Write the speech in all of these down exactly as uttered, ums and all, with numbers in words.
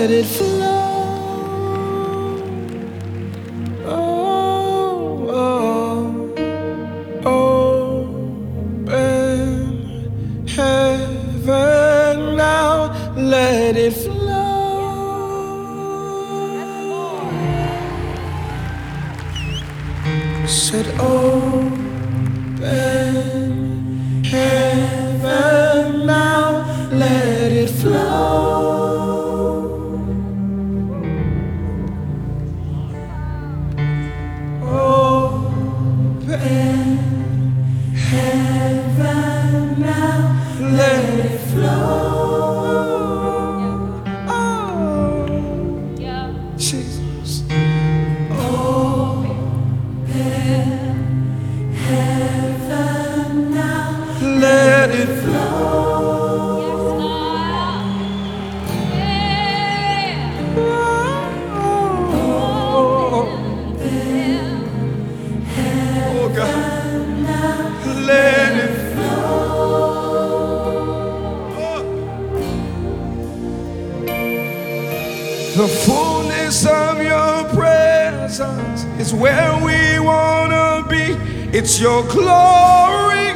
let it flow. Oh, oh, open heaven now, let it flow. Said open heaven now, let it flow. Open heaven now, let it flow. Oh, Jesus. Open heaven now, let it flow. Let it flow. The fullness of your presence is where we want to be. It's your glory.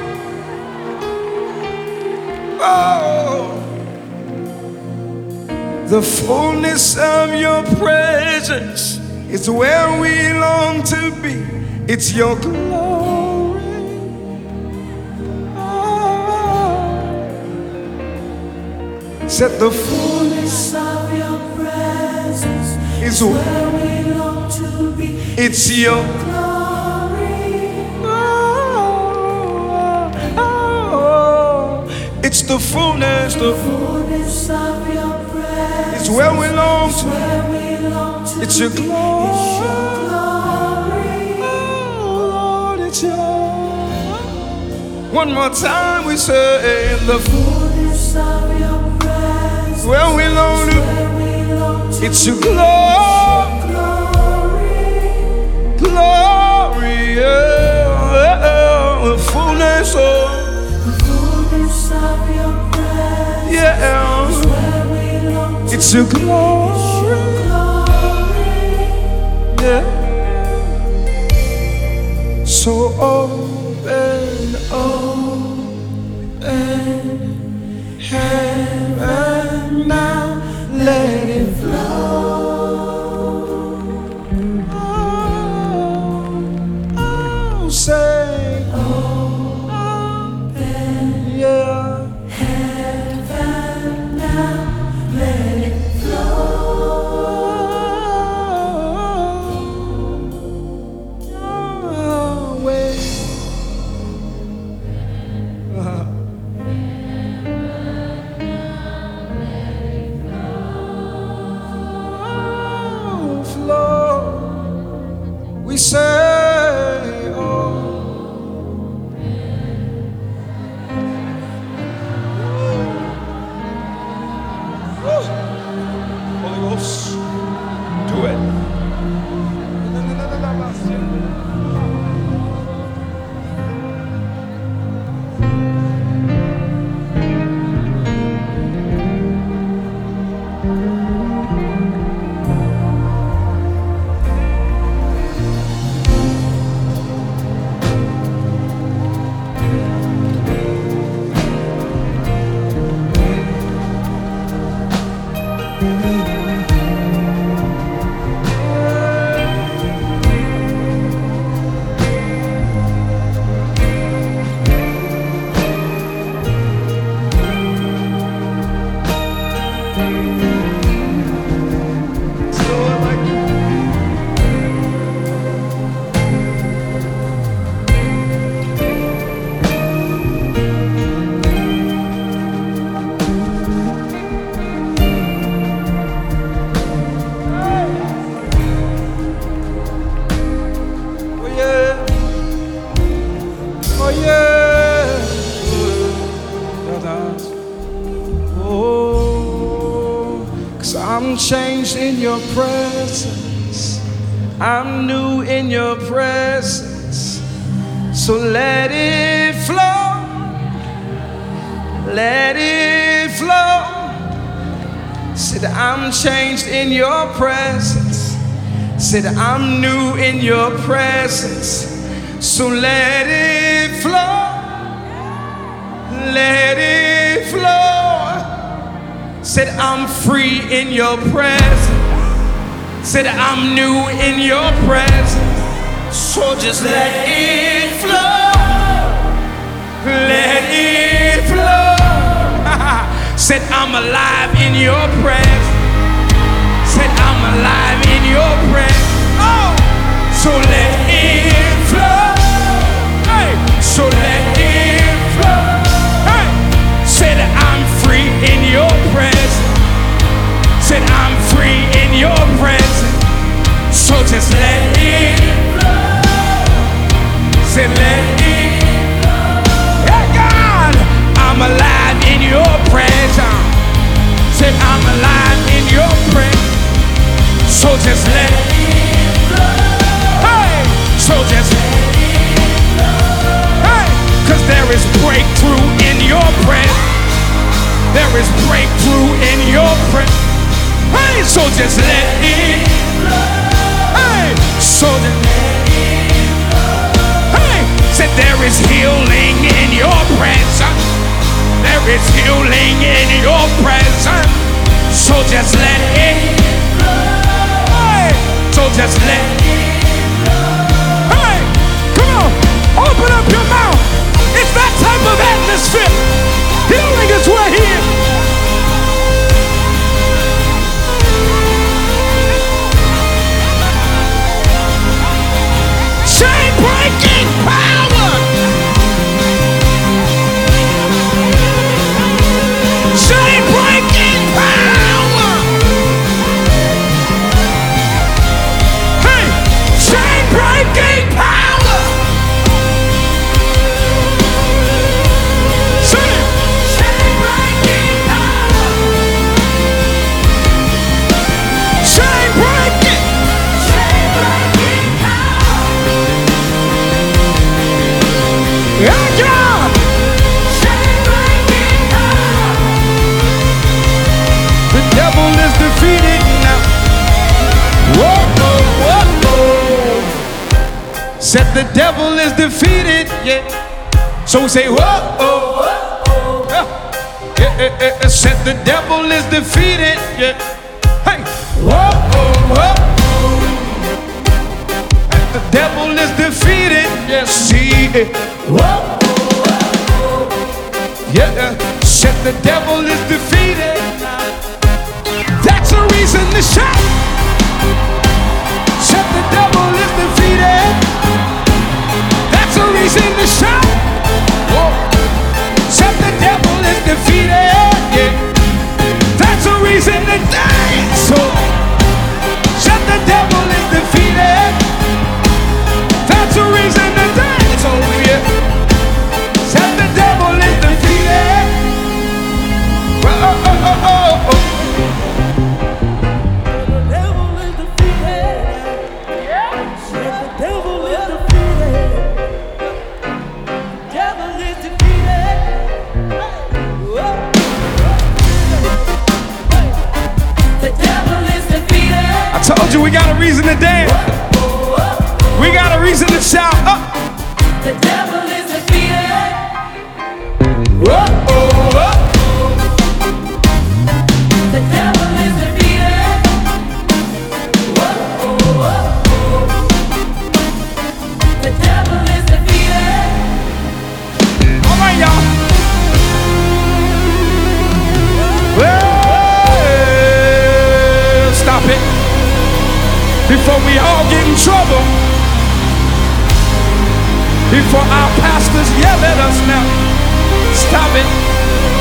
Oh, the fullness of your presence is where we long to be. It's your glory. Said the fullness of your presence is where we long to be. It's your glory. Oh, oh, oh. It's the fullness, the fullness of your presence. It's where we long to. It's your glory. Oh, Lord, it's your. One more time we say the fullness of your presence. Where we long to, it's your glory, glory, yeah, the fullness of, the fullness of your presence. Yeah, it's your glory, yeah. So open, open heaven now, let it flow. Oh, oh, say, open, yeah, heaven now, let it flow. Yahweh. Uh-huh. We say, oh, oh. Holy Ghost, do it. I'm changed in your presence. I'm new in your presence. So let it flow. Let it flow. Said, I'm changed in your presence. Said, I'm new in your presence. So let it flow. Let it flow. Said, I'm free in your presence. Said, I'm new in your presence. So just let it flow. Let it flow. Said, I'm alive in your presence. Said, I'm alive in your presence. Oh, so let it flow. Hey, so let it flow. Hey, said, I'm free in your presence. Said, I'm free in your presence. So just let it flow. Said, let it flow. Hey, God, I'm alive in your presence. Said, I'm alive in your presence. So just let it flow. Hey, so just let it flow. Hey, cause there is breakthrough in your presence. There is breakthrough in your presence. Hey, so just let it flow. Hey, so just let it flow. Hey, said there is healing in your presence. There is healing in your presence. So just let it flow. Hey, so just let it flow. Hey, come on, open up your mouth. It's that type of atmosphere. Healing is right here. Chain breaking power. Chain breaking power. Hey, chain breaking power. Chain, chain breaking power. Chain breaking. Chain breaking power. Yeah, God. Chain breaking power. The devil is defeated now. Whoa, whoa, whoa, whoa. Said the devil is defeated, yeah. So we say, whoa, whoa, whoa. Yeah. Yeah, yeah, yeah. Said the devil is defeated, yeah. Hey, whoa, whoa, whoa. And the devil is defeated, yeah. See it. Whoa, whoa, whoa. Yeah, said the devil is defeated. That's a reason to shout. Said the devil is defeated. That's a reason to shout. Whoa. Said the devil is defeated. Yeah. That's a reason to dance. So, said the devil is defeated. That's a reason to dance. Oh yeah. Said the devil is defeated. Oh, oh, oh, oh, oh. Told you we got a reason to dance. We got a reason to shout. Oh. The devil is defeated. Whoa, oh, oh. The devil is defeated. Whoa, oh, oh. The devil is defeated. All right, y'all. Well, stop it. Before we all get in trouble, before our pastors yell at us now, stop it.